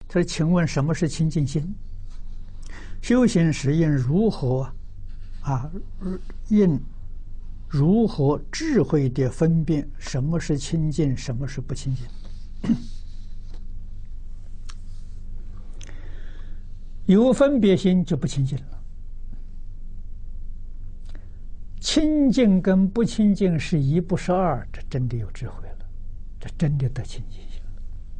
他说：“请问什么是清净心？修行时应如何应如何智慧地分辨什么是清净，什么是不清净？”有分别心就不清净了。清净跟不清净是一不是二，这真的有智慧了，这真的得清净心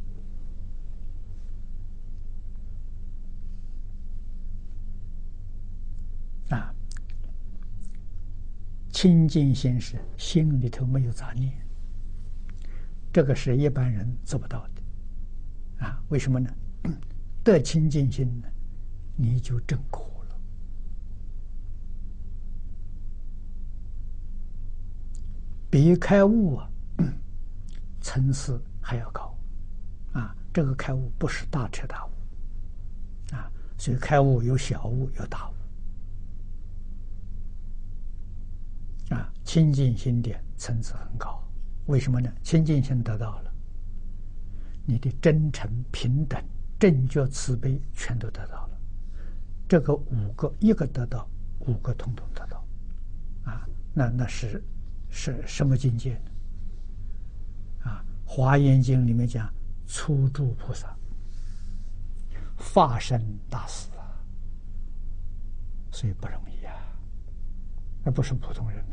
了。啊，清净心是心里头没有杂念，这个是一般人做不到的。啊，为什么呢？得清净心呢，你就证果了。比开悟层次还要高啊！这个开悟不是大彻大悟啊，所以开悟有小悟有大悟啊。清净心的层次很高，为什么呢？清净心得到了，你的真诚、平等、正觉、慈悲全都得到了。这个五个，一个得到，五个统统得到啊！那是什么境界呢？啊，《华严经》里面讲初住菩萨发身大事啊，所以不容易啊，而不是普通人呐。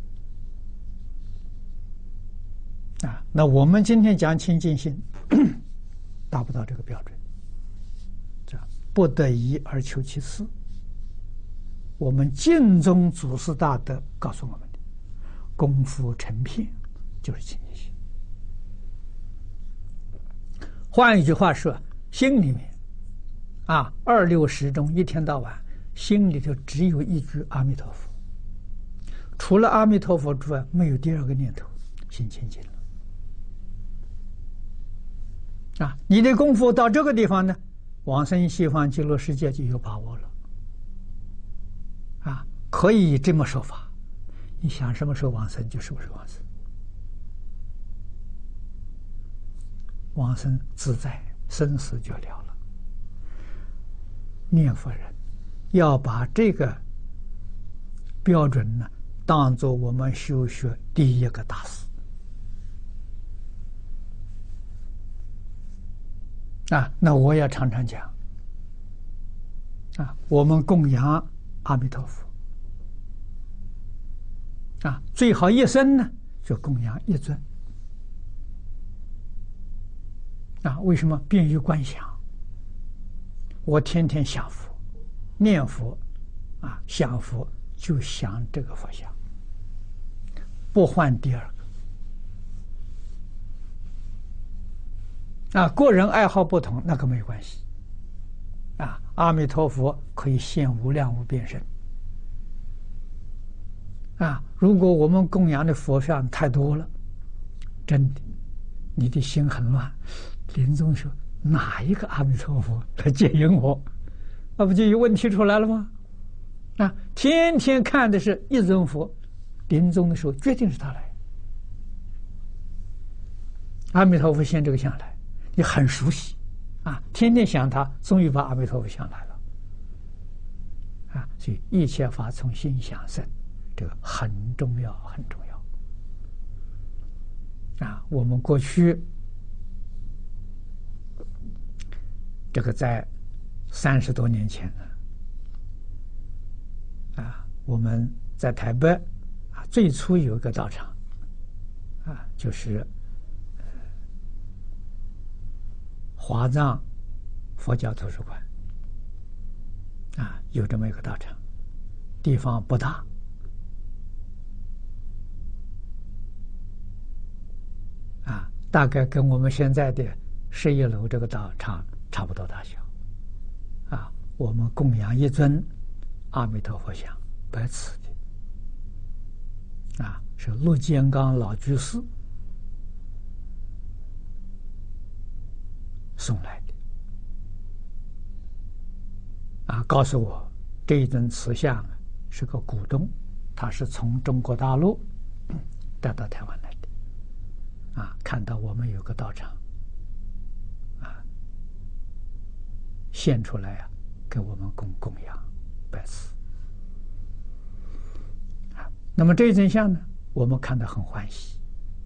啊，那我们今天讲清净心，达不到这个标准，这不得已而求其次。我们净宗祖师大德告诉我们的，功夫成片就是清净心。换一句话说，心里面啊，26时中一天到晚，心里头只有一句阿弥陀佛，除了阿弥陀佛之外，没有第二个念头，心清净了。啊，你的功夫到这个地方呢，往生西方极乐世界就有把握了。啊，可以这么说法，你想什么时候往生就什么时候往生，往生自在，生死就了了。念佛人要把这个标准呢，当作我们修学第一个大事。啊，那我也常常讲，啊，我们供养阿弥陀佛，啊，最好一生呢就供养一尊。啊，为什么？便于观想。我天天想佛、念佛，啊，想佛就想这个佛像，不换第二个。啊，个人爱好不同，那个没关系。啊，阿弥陀佛可以现无量无边身。啊，如果我们供养的佛像太多了，真的，你的心很乱。临终说哪一个阿弥陀佛来接引我，那不就有问题出来了吗？啊，天天看的是一尊佛，临终的时候决定是他来。阿弥陀佛现这个像来，你很熟悉，啊，天天想他，终于把阿弥陀佛像来了。啊，所以一切法从心想生，这个很重要，很重要。啊，我们过去这个在30多年前呢，啊，我们在台北啊，最初有一个道场，啊，就是华藏佛教图书馆，啊，有这么一个道场，地方不大，啊，大概跟我们现在的11楼这个道场差不多大小。啊，我们供养一尊阿弥陀佛像，白瓷的，啊，是陆建刚老居士送来的。啊，告诉我这一尊瓷像是个股东，他是从中国大陆带到台湾来的。啊，看到我们有个道场，啊， 现出来啊，给我们供养拜赐。那么这一真相呢，我们看得很欢喜。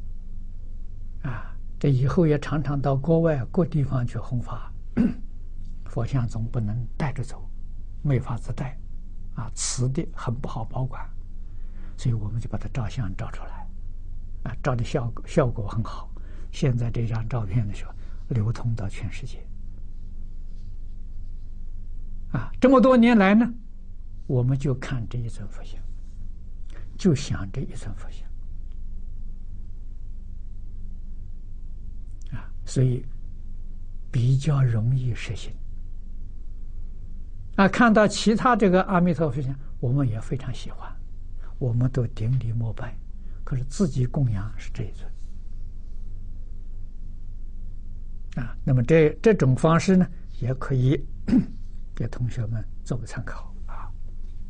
这以后也常常到国外各地方去弘法，佛像总不能带着走，没法子带，瓷的很不好保管，所以我们就把它照相照出来，照的效果很好。现在这张照片的时候流通到全世界，这么多年来呢，我们就看这一尊佛像，就想这一尊佛像。所以比较容易实行。看到其他这个阿弥陀佛像，我们也非常喜欢，我们都顶礼膜拜。可是自己供养是这一尊。那么这种方式呢，也可以给同学们做个参考。